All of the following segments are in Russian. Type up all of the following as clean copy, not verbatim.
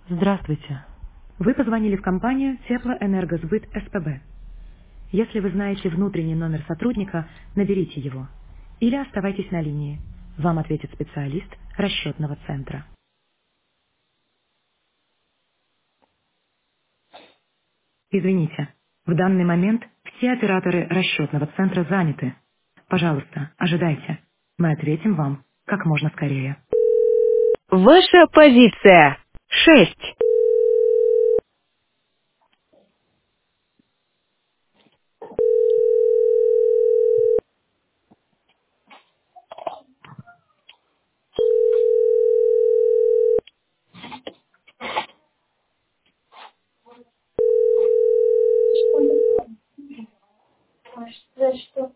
Здравствуйте. Вы позвонили в компанию Теплоэнергосбыт СПБ. Если вы знаете внутренний номер сотрудника, наберите его. Или оставайтесь на линии. Вам ответит специалист расчетного центра. Извините, в данный момент все операторы расчетного центра заняты. Пожалуйста, ожидайте. Мы ответим вам как можно скорее. Ваша позиция 6. За что?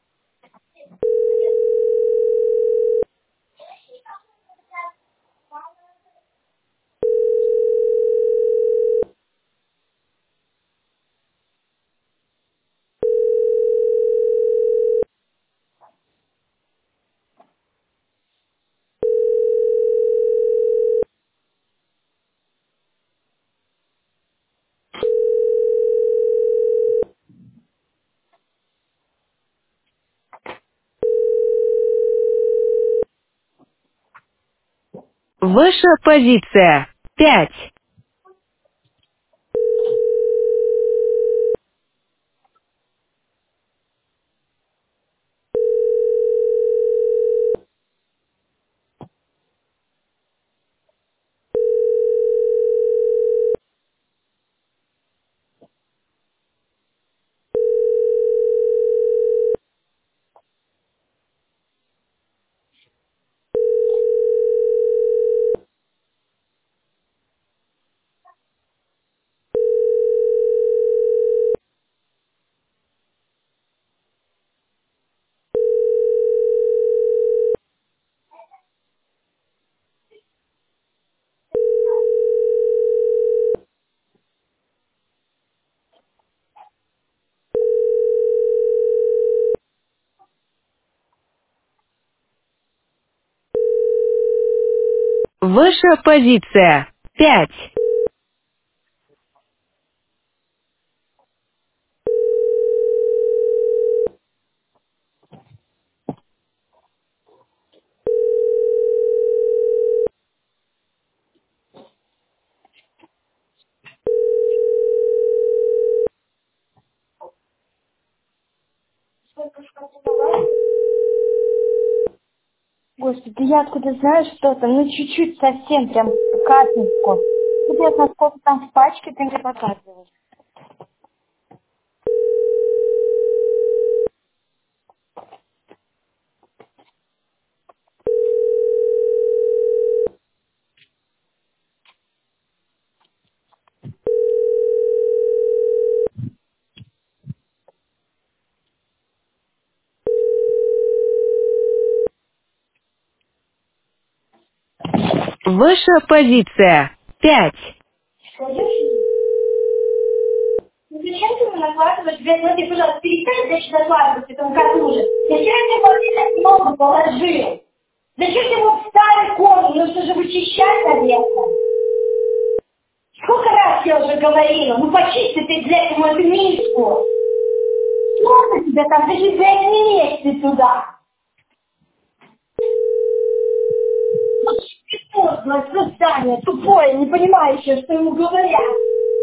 Ваша позиция 5. Ваша позиция 5. Сколько скотовала? Господи, да я откуда знаю, что там? Ну, чуть-чуть совсем, прям капельку. Интересно, сколько там в пачке, ты мне показываешь. Ваша позиция 5. Пойдешь? Ну, зачем ты мне накладываешь? Смотри, пожалуйста, перестань дальше накладывать этому коту уже. Зачем ты вообще так много положил? Зачем ты его в старый корм? Нужно же вычищать, наверное. Сколько раз я уже говорила, ну почисти ты для этого эту миску. Сколько тебя там, ты же, блядь, не лезь ты туда. Подлое создание, тупое, не понимающее, что ему говорят.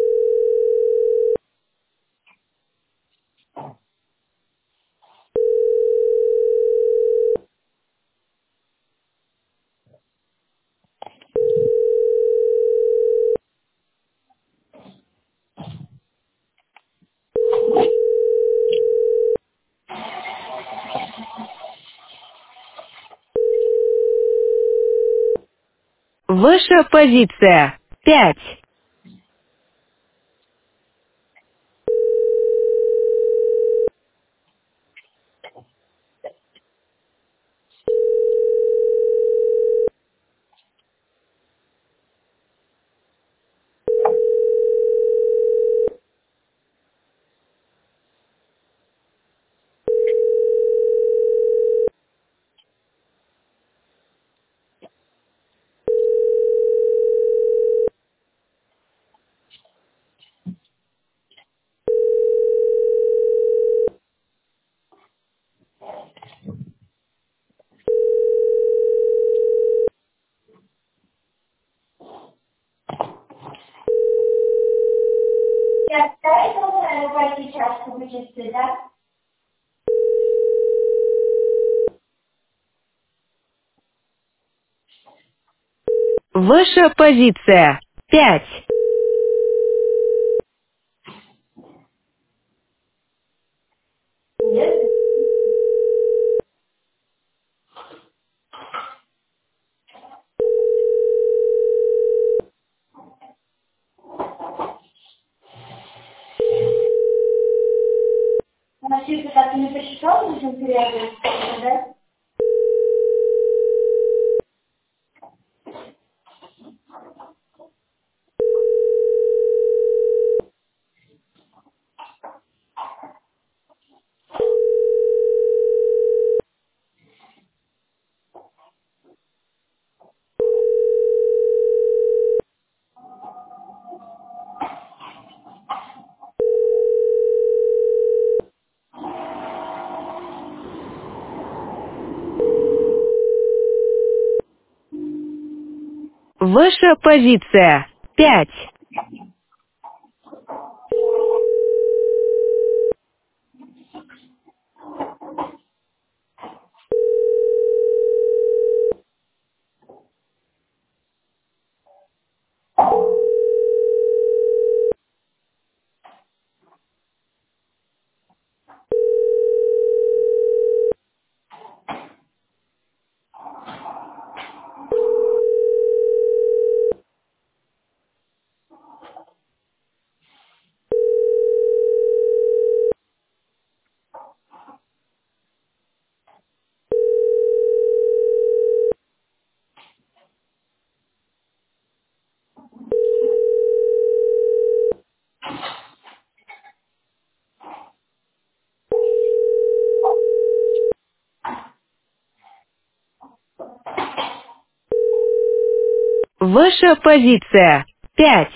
Ваша позиция 5. прямо сейчас публичности, да? Ваша позиция 5. Нет? На все это так и не посчитал, зачем ты реагируешь, да? Ваша позиция 5. Ваша позиция 5.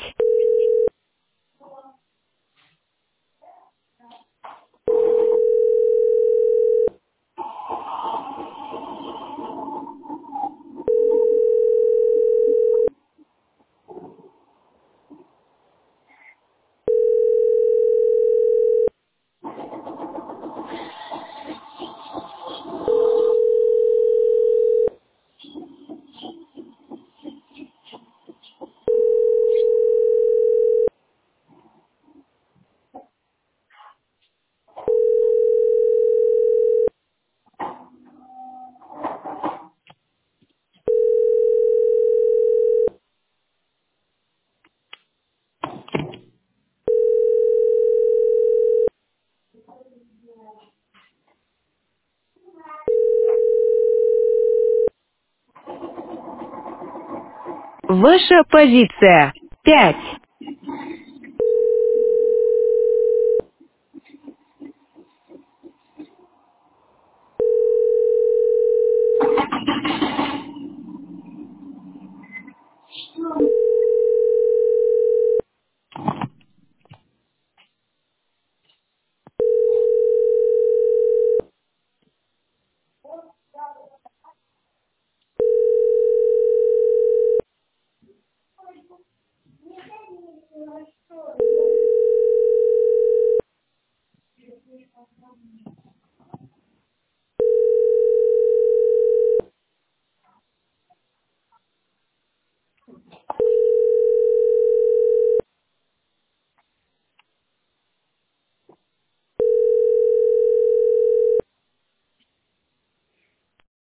Ваша позиция 5.